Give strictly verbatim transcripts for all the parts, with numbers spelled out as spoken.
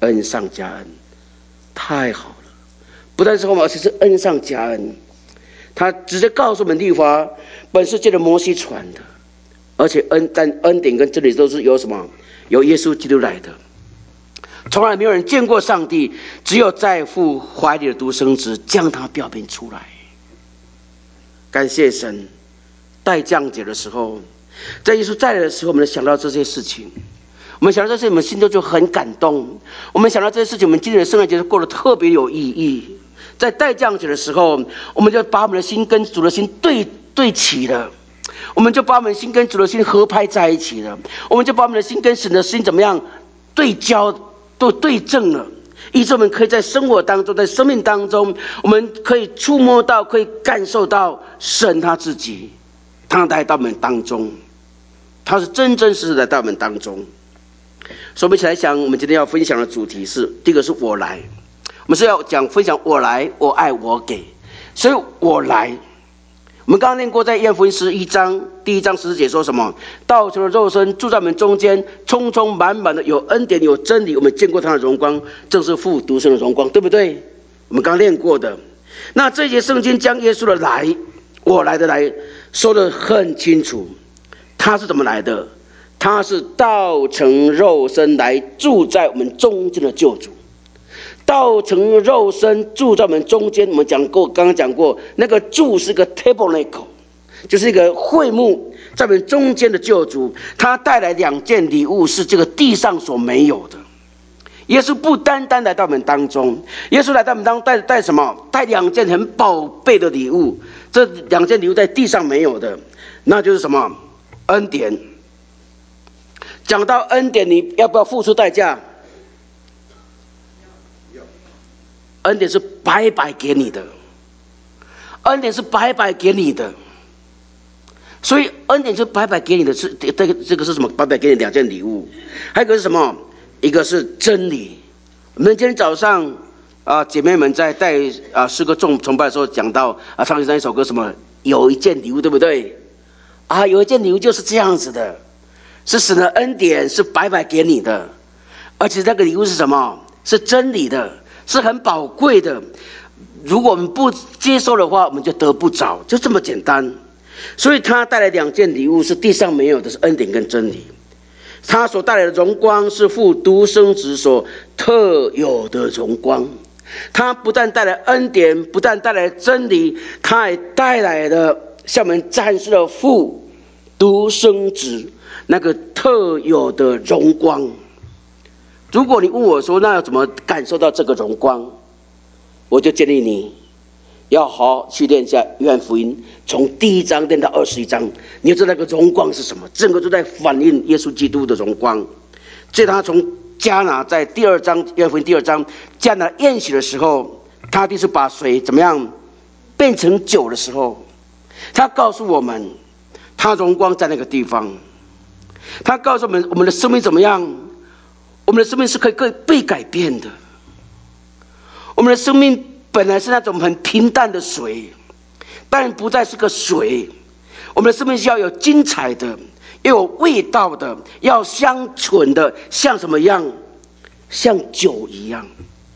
恩上加恩，太好了！不但是后面，而且是恩上加恩。他直接告诉我们，律法本是借着摩西传的，而且恩但恩典跟真理都是由什么？由耶稣基督来的。从来没有人见过上帝，只有在父怀里的独生子将他表明出来。感谢神，待降节的时候，在耶稣再来的时候，我们想到这些事情。我们想到这些，我们心中就很感动。我们想到这些事情，我们今年的圣诞节过得特别有意义。在待降节的时候，我们就把我们的心跟主的心对对齐了，我们就把我们的心跟主的心合拍在一起了，我们就把我们的心跟神的心怎么样对焦，都对正了，以致我们可以在生活当中，在生命当中，我们可以触摸到，可以感受到神他自己，他来到我们当中，他是真真实实来到我们当中。所以我们一起来想，我们今天要分享的主题是，第一个是我来。我们是要讲分享我来，我爱我给，所以我来。我们刚刚念过，在约翰福音十一章第一章十四节说什么？道成了肉身，住在我们中间，充充满满的有恩典有真理。我们见过他的荣光，正是父独生的荣光，对不对？我们刚刚念过的。那这一节圣经将耶稣的来，我来的来说得很清楚。他是怎么来的？他是道成肉身来住在我们中间的救主。道成肉身住在我们中间，我们讲过，刚刚讲过，那个住是个 tabernacle， 就是一个会幕，在我们中间的救主，他带来两件礼物，是这个地上所没有的。耶稣不单单来到我们当中，耶稣来到我们当中带带什么？带两件很宝贝的礼物，这两件礼物在地上没有的，那就是什么？恩典。讲到恩典，你要不要付出代价？恩典是白白给你的，恩典是白白给你的，所以恩典是白白给你的，是这个这个是什么？白白给你两件礼物，还有一个是什么？一个是真理。我们今天早上啊、呃，姐妹们在带啊诗歌众崇拜的时候讲到啊，唱那一首歌什么？有一件礼物，对不对？啊，有一件礼物就是这样子的，是神的恩典，是白白给你的，而且那个礼物是什么？是真理的。是很宝贵的，如果我们不接受的话，我们就得不着，就这么简单。所以他带来两件礼物，是地上没有的，是恩典跟真理。他所带来的荣光是父独生子所特有的荣光。他不但带来恩典，不但带来真理，他还带来了向我们展示了父独生子那个特有的荣光。如果你问我说，那要怎么感受到这个荣光？我就建议你要好好去念一下约翰福音，从第一章念到二十一章，你就知道那个荣光是什么，整个都在反映耶稣基督的荣光。所以他从迦拿在第二章约翰福音第二章迦拿宴席的时候，他第一次把水怎么样变成酒的时候，他告诉我们，他荣光在那个地方。他告诉我们，我们的生命怎么样？我们的生命是可以可以被改变的。我们的生命本来是那种很平淡的水，但不再是个水。我们的生命是要有精彩的，要有味道的，要香醇的，像什么样？像酒一样。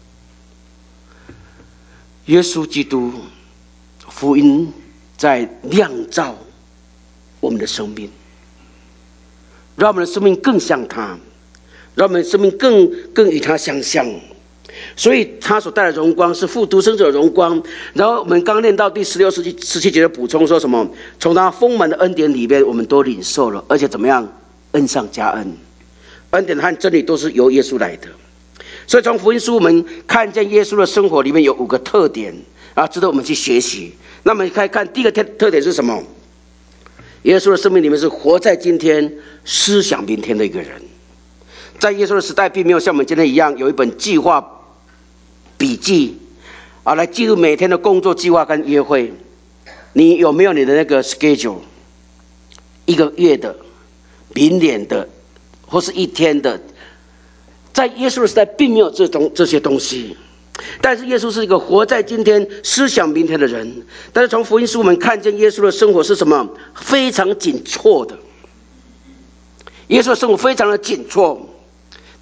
耶稣基督福音在酿造我们的生命，让我们的生命更像他，让我们的生命更更与他相像。所以他所带来的荣光是父独生子的荣光。然后我们刚念到第十六、十七、十七节的补充说什么？从他丰满的恩典里面，我们都领受了，而且怎么样？恩上加恩，恩典和真理都是由耶稣来的。所以从福音书我们看见耶稣的生活里面有五个特点啊，值得我们去学习。那么可以看第一个特特点是什么？耶稣的生命里面是活在今天、思想明天的一个人。在耶稣的时代，并没有像我们今天一样有一本计划笔记啊，来记录每天的工作计划跟约会。你有没有你的那个 schedule？ 一个月的、明年的，或是一天的？在耶稣的时代，并没有这种这些东西。但是耶稣是一个活在今天、思想明天的人。但是从福音书我们看见耶稣的生活是什么？非常紧凑的。耶稣的生活非常的紧凑。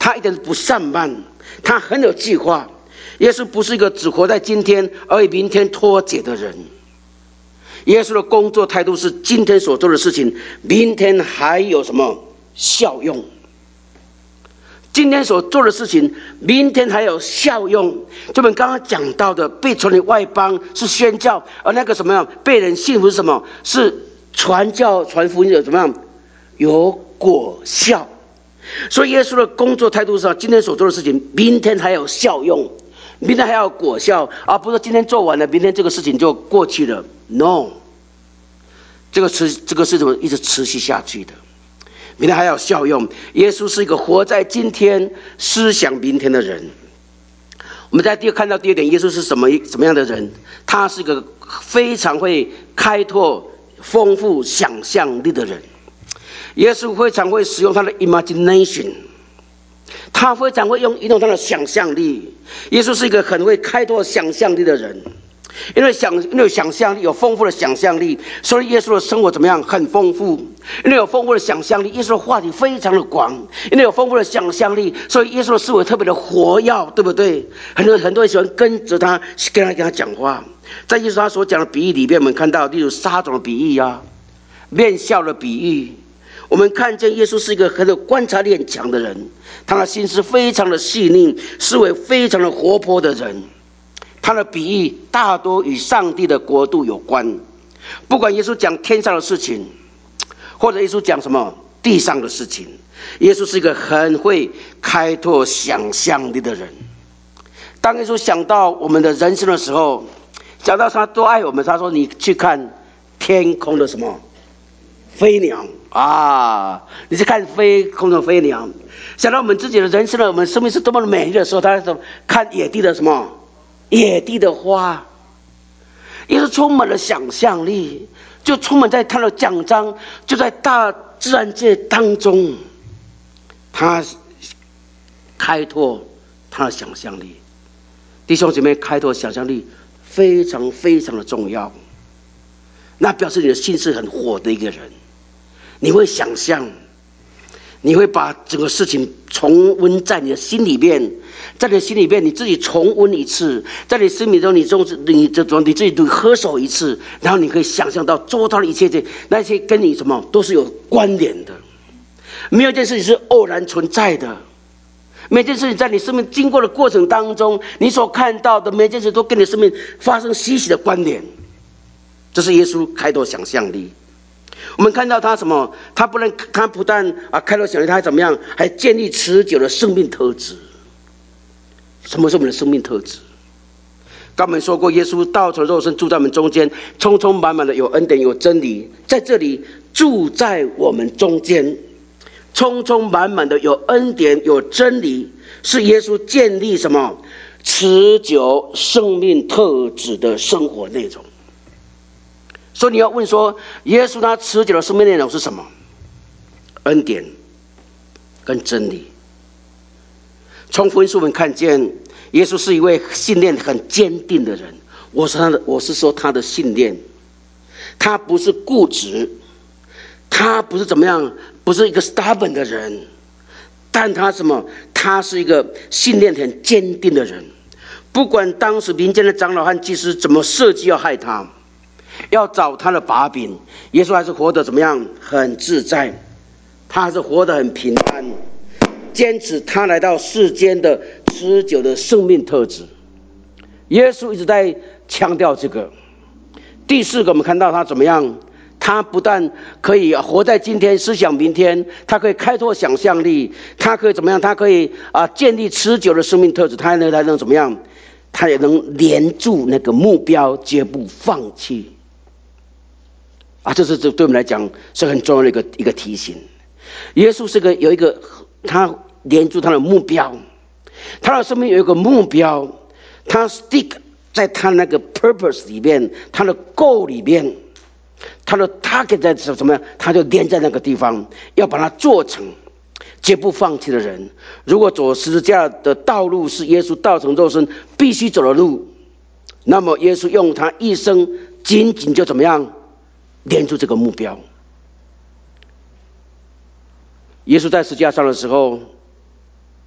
他一点都不散漫，他很有计划。耶稣不是一个只活在今天而与明天脱节的人。耶稣的工作态度是今天所做的事情，明天还有什么效用？今天所做的事情，明天还有效用。就我们刚刚讲到的，被传给外邦是宣教，而那个什么样被人信服是什么？是传教传福音有怎么样？有果效。所以耶稣的工作态度是：今天所做的事情，明天还有效用，明天还有果效，而不是今天做完了，明天这个事情就过去了。No， 这个持这个是怎么一直持续下去的？明天还有效用。耶稣是一个活在今天、思想明天的人。我们在第二看到第二点，耶稣是什么什么样的人？他是一个非常会开拓丰富想象力的人。耶稣非常会使用他的 imagination， 他非常会用移动他的想象力。耶稣是一个很会开拓想象力的人。因为想，因为有想象力，有丰富的想象力，所以耶稣的生活怎么样？很丰富。因为有丰富的想象力，耶稣的话题非常的广。因为有丰富的想象力，所以耶稣的思维特别的活跃，对不对？很多很多人喜欢跟着他，跟他跟他讲话。在耶稣他所讲的比喻里面，我们看到，例如撒种的比喻啊，面笑的比喻。我们看见耶稣是一个很有观察力很强的人，他的心思非常的细腻，思维非常的活泼的人。他的比喻大多与上帝的国度有关，不管耶稣讲天上的事情，或者耶稣讲什么地上的事情，耶稣是一个很会开拓想象力的人。当耶稣想到我们的人生的时候，讲到他多爱我们，他说：“你去看天空的什么飞鸟啊，你去看飞空的飞鸟。”想到我们自己的人生呢，我们生命是多么的美丽的时候，他说：“看野地的什么。”野地的花，也是充满了想象力，就充满在他的讲章，就在大自然界当中，他开拓他的想象力。弟兄姐妹，开拓想象力非常非常的重要。那表示你的心是很活的一个人，你会想象，你会把整个事情重温在你的心里面。在你心里面，你自己重温一次，在你生命中，你中你这种你自己合手一次，然后你可以想象到周遭的一切，那些跟你什么都是有关联的。没有一件事情是偶然存在的，每件事情在你生命经过的过程当中，你所看到的每件事都跟你生命发生息息的关联。这是耶稣开拓想象力。我们看到他什么？他不能，他不但啊开拓想象力，他还怎么样？还建立持久的生命特质。什么是我们的生命特质？刚我们说过，耶稣道成肉身住在我们中间，充充满满的有恩典有真理，在这里住在我们中间，充充满满的有恩典有真理，是耶稣建立什么持久生命特质的生活内容。所以你要问说，耶稣他持久的生命内容是什么？恩典跟真理。从福音书我们看见，耶稣是一位信念很坚定的人。我是他的，我是说他的信念，他不是固执，他不是怎么样，不是一个 stubborn 的人，但他什么？他是一个信念很坚定的人。不管当时民间的长老和祭司怎么设计要害他，要找他的把柄，耶稣还是活得怎么样？很自在，他还是活得很平安。坚持他来到世间的持久的生命特质，耶稣一直在强调这个。第四个，我们看到他怎么样？他不但可以活在今天，思想明天，他可以开拓想象力，他可以怎么样？他可以啊建立持久的生命特质，他还能还能怎么样？他也能连住那个目标，绝不放弃。啊，这是这对我们来讲是很重要的一个一个提醒。耶稣是个有一个。他连住他的目标，他的生命有一个目标，他 stick 在他那个 purpose 里面，他的 goal 里面，他的 target 在什么？他就连在那个地方，要把它做成，绝不放弃的人。如果走十字架的道路是耶稣道成肉身必须走的路，那么耶稣用他一生紧紧就怎么样连住这个目标。耶稣在十字架上的时候，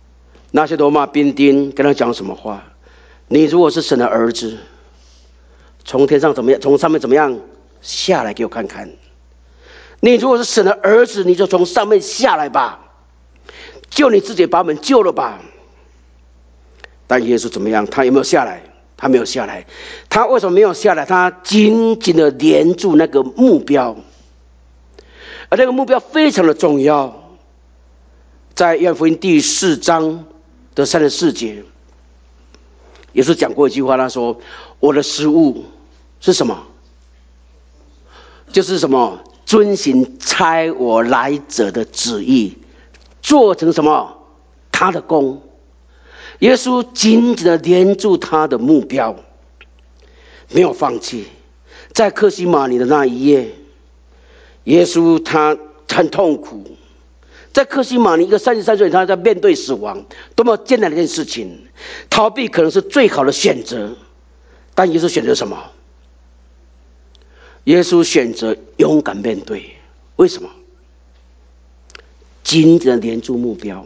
那些罗马兵丁跟他讲什么话？你如果是神的儿子，从天上怎么样？从上面怎么样下来给我看看？你如果是神的儿子，你就从上面下来吧，救你自己，把我们救了吧。但耶稣怎么样？他有没有下来？他没有下来。他为什么没有下来？他紧紧的连住那个目标，而那个目标非常的重要。在约翰福音第四章的三十四节，耶稣讲过一句话，他说：“我的食物是什么？就是什么？遵行差我来者的旨意，做成什么？他的功。”耶稣紧紧的连住他的目标，没有放弃。在客西马尼的那一夜，耶稣他很痛苦。在客西马尼，一个三十三岁他在面对死亡，多么艰难的一件事情。逃避可能是最好的选择，但耶稣选择什么？耶稣选择勇敢面对。为什么？紧紧的连住目标，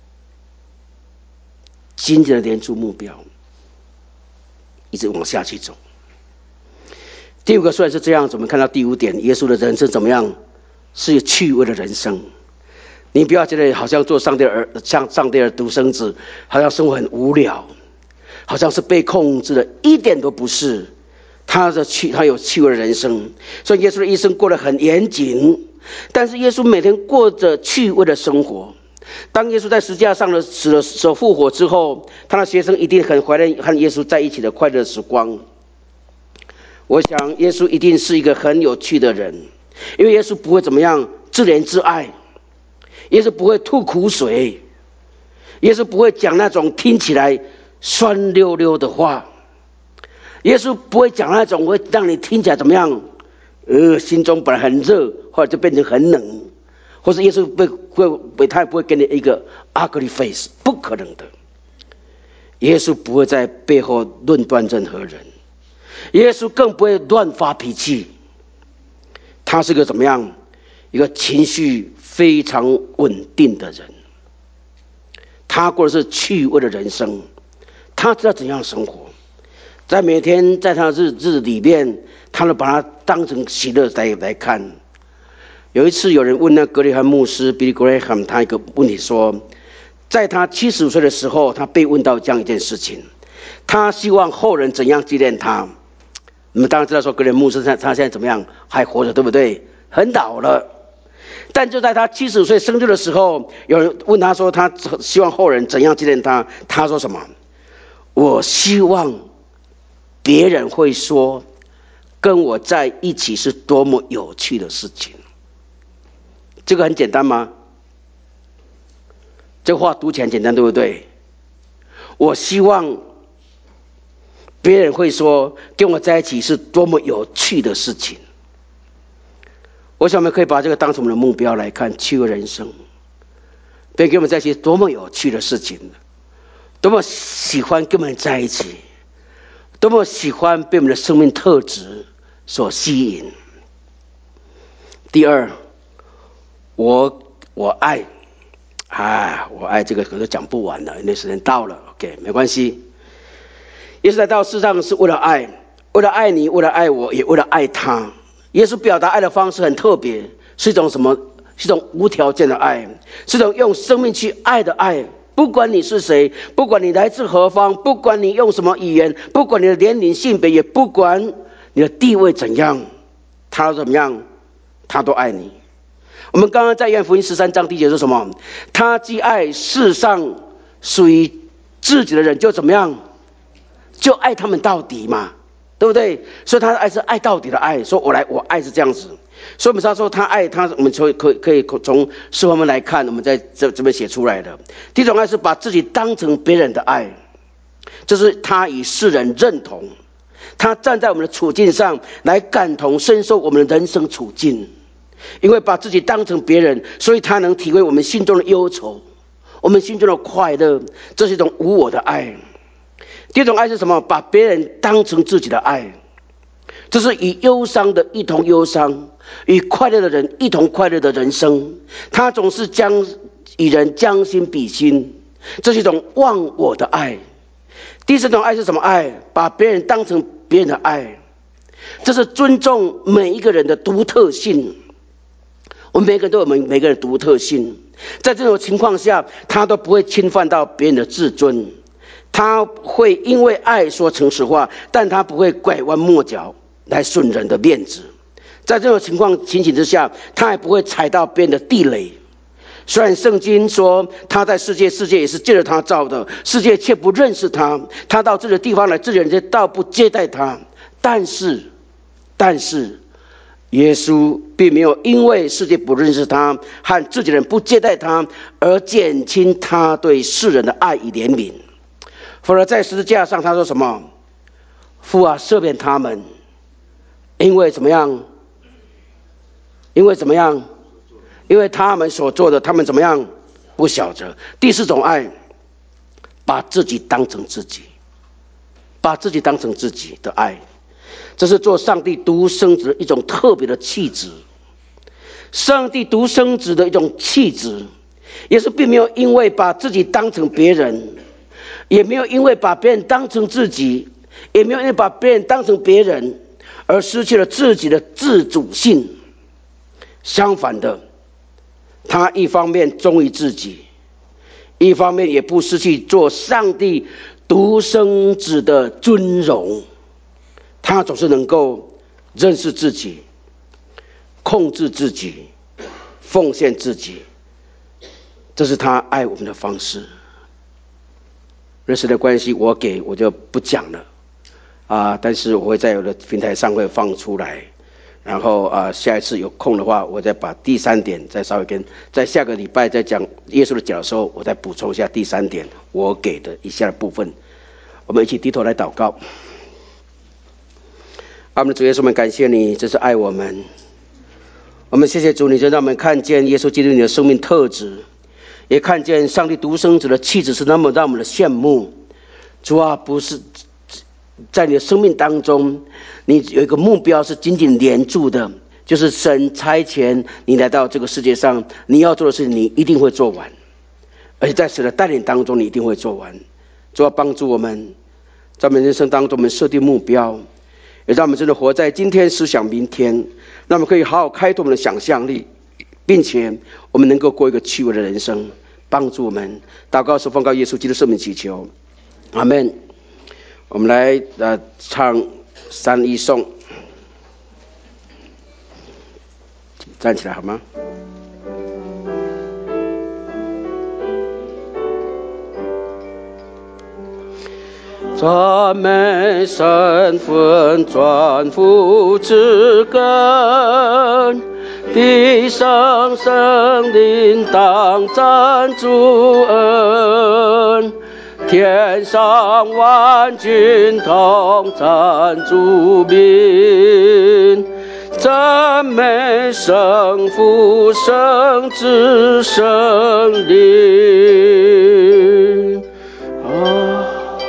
紧紧的连住目标，一直往下去走。第五个虽然是这样子，我们看到第五点，耶稣的人生怎么样？是有趣味的人生。你不要觉得好像做上帝儿，像上帝的独生子，好像生活很无聊，好像是被控制的，一点都不是。他的趣，他有趣味的人生。所以耶稣的一生过得很严谨，但是耶稣每天过着趣味的生活。当耶稣在十字架上的死了、死复活之后，他的学生一定很怀念和耶稣在一起的快乐时光。我想耶稣一定是一个很有趣的人，因为耶稣不会怎么样自怜自爱，耶稣不会吐苦水，耶稣不会讲那种听起来酸溜溜的话，耶稣不会讲那种会让你听起来怎么样，呃，心中本来很热，后来就变成很冷，或是耶稣会会他也不会给你一个 ugly face， 不可能的。耶稣不会在背后论断任何人，耶稣更不会乱发脾气。他是个怎么样？一个情绪非常稳定的人。他过的是趣味的人生，他知道怎样生活。在每天在他的日日里面，他都把它当成喜乐来来看。有一次有人问那格雷汉牧师 Billy Graham 他一个问题说，在他七十五岁的时候，他被问到这样一件事情，他希望后人怎样纪念他。你们当然知道说格雷牧师他他现在怎么样，还活着，对不对？很老了。但就在他七十五岁生日的时候，有人问他说他希望后人怎样纪念他，他说什么？我希望别人会说跟我在一起是多么有趣的事情。这个很简单吗？这个话读起来很简单，对不对？我希望别人会说跟我在一起是多么有趣的事情。我想我们可以把这个当成我们的目标来看，趣味人生。别人跟我们在一起多么有趣的事情，多么喜欢跟我们在一起，多么喜欢被我们的生命特质所吸引。第二，我我爱，啊，我爱这个可能讲不完了，因为时间到了 ，OK， 没关系。耶稣来到世上是为了爱，为了爱你，为了爱我，也为了爱他。耶稣表达爱的方式很特别，是一种什么？是一种无条件的爱，是一种用生命去爱的爱。不管你是谁，不管你来自何方，不管你用什么语言，不管你的年龄、性别，也不管你的地位怎样，他怎么样，他都爱你。我们刚刚在约翰福音十三章第一节说什么？他既爱世上属于自己的人，就怎么样？就爱他们到底嘛。对不对？所以他的爱是爱到底的爱。说我来，我爱是这样子。所以我们说他爱他，我们可以可以可以从四方面来看，我们在这这边写出来的。第一种爱是把自己当成别人的爱，这是他与世人认同，他站在我们的处境上来感同身受我们的人生处境，因为把自己当成别人，所以他能体会我们心中的忧愁，我们心中的快乐，这是一种无我的爱。第二种爱是什么？把别人当成自己的爱，这是与忧伤的一同忧伤，与快乐的人一同快乐的人生。他总是将与人将心比心， 这是一种忘我的爱。第四种爱是什么爱？把别人当成别人的爱，这是尊重每一个人的独特性。我们每个人都有每每个人的独特性，在这种情况下，他都不会侵犯到别人的自尊，他会因为爱说诚实话，但他不会拐弯抹角来顺人的面子。在这种情况情形之下，他也不会踩到别人的地雷。虽然圣经说他在世界，世界也是借着他造的，世界却不认识他，他到这个地方来，这些人倒不接待他，但是但是耶稣并没有因为世界不认识他和自己人不接待他而减轻他对世人的爱与怜悯，反而在十字架上他说什么？父啊，赦免他们，因为怎么样？因为怎么样？因为他们所做的，他们怎么样？不晓得。第四种爱，把自己当成自己，把自己当成自己的爱，这是做上帝独生子的一种特别的气质。上帝独生子的一种气质，也是并没有因为把自己当成别人，也没有因为把别人当成自己，也没有因为把别人当成别人而失去了自己的自主性。相反的，他一方面忠于自己，一方面也不失去做上帝独生子的尊荣。他总是能够认识自己，控制自己，奉献自己，这是他爱我们的方式。认识的关系我给我就不讲了啊，但是我会在我的平台上会放出来。然后啊，下一次有空的话，我再把第三点再稍微跟在下个礼拜再讲耶稣的讲的时候，我再补充一下第三点我给的以下的部分。我们一起低头来祷告。阿们，主耶稣，我们感谢你，这是爱我们。我们谢谢主，你就让我们看见耶稣基督你的生命特质，也看见上帝独生子的气质是那么让我们的羡慕。主啊，不是在你的生命当中，你有一个目标是紧紧连住的，就是神差遣你来到这个世界上，你要做的事情你一定会做完，而且在神的带领当中你一定会做完。主要帮助我们在我们人生当中我们设定目标，也让我们真的活在今天思想明天，让我们可以好好开拓我们的想象力，并且我们能够过一个趣味的人生。帮助我们祷告是奉告耶稣基督圣名祈求，阿们。我们来呃唱三一颂，站起来好吗？赞美神魂转复之根，地上生灵当赞主恩，天上万军同赞主名，赞美圣父圣子圣灵。啊，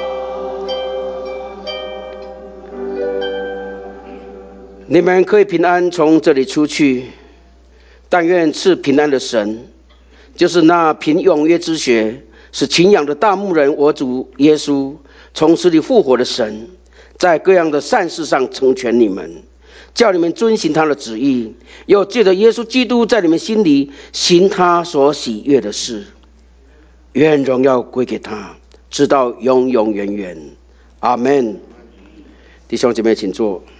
你们可以平安从这里出去，但愿赐平安的神，就是那凭永约之血使勤养的大牧人我主耶稣从死里复活的神，在各样的善事上成全你们，叫你们遵行他的旨意，又借着耶稣基督在你们心里行他所喜悦的事。愿荣耀归给他，直到永永远远。阿们。弟兄姐妹请坐。